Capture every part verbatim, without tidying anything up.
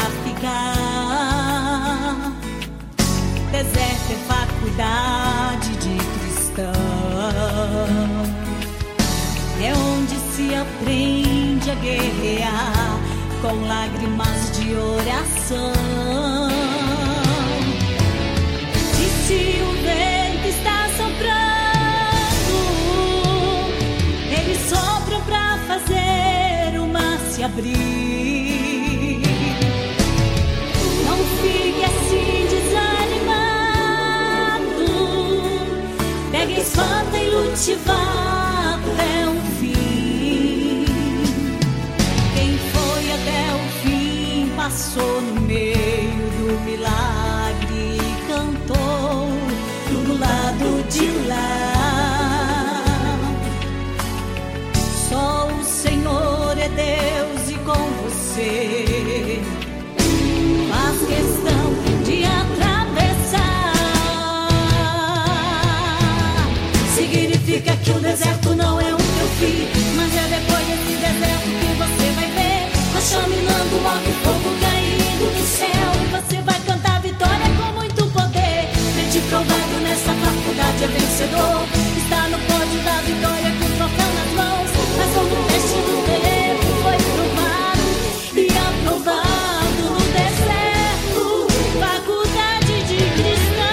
ficar. Deserto é faculdade de cristão, é onde se aprende a guerrear com lágrimas de oração. E se o vento está soprando, ele sopra pra fazer o mar se abrir. Não fique assim desanimado, pega a espada e lute, vá até o fim. Quem foi até o fim passou no meio do milagre e cantou do lado de lá. Só o Senhor é Deus e com você faz questão de atravessar. Significa que o deserto não é o teu fim, mas é depois desse deserto que você vai ver a chaminando, logo fogo caindo do céu, e você vai cantar vitória com muito poder. Mente provado nessa faculdade é vencedor, está no pódio da vitória com o troféu nas mãos. Mas todo o teste do tempo foi provado e aprovado no deserto, faculdade de cristão.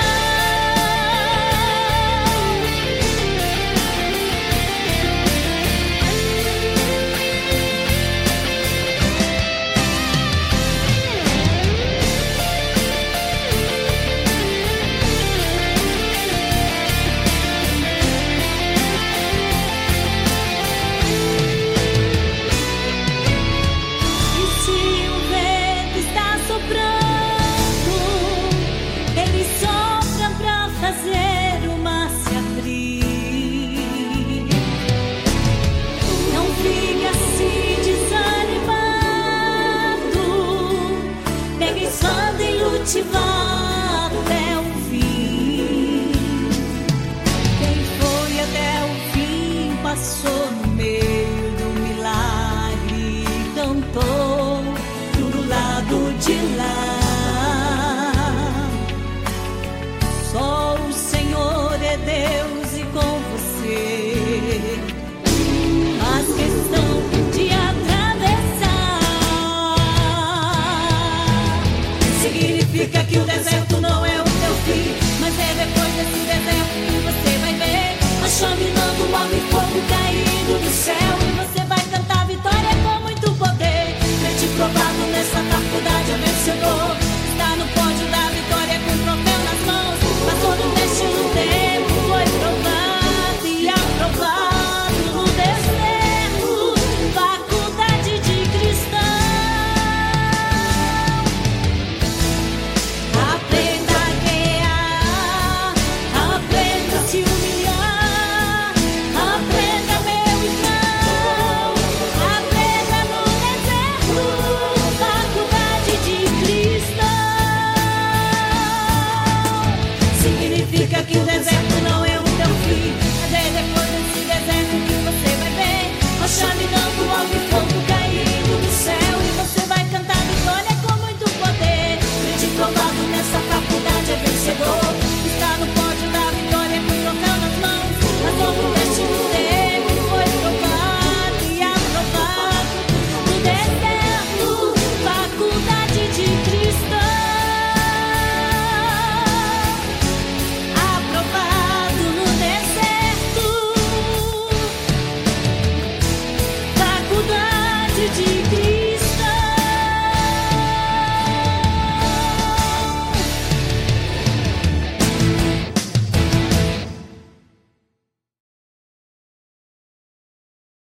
Te vá até o fim. Quem foi até o fim passou no meio do milagre e cantou do lado de lá. Só o Senhor é Deus e com você faz questão de significa que o deserto não é o teu fim, mas é depois desse deserto que você vai ver a chame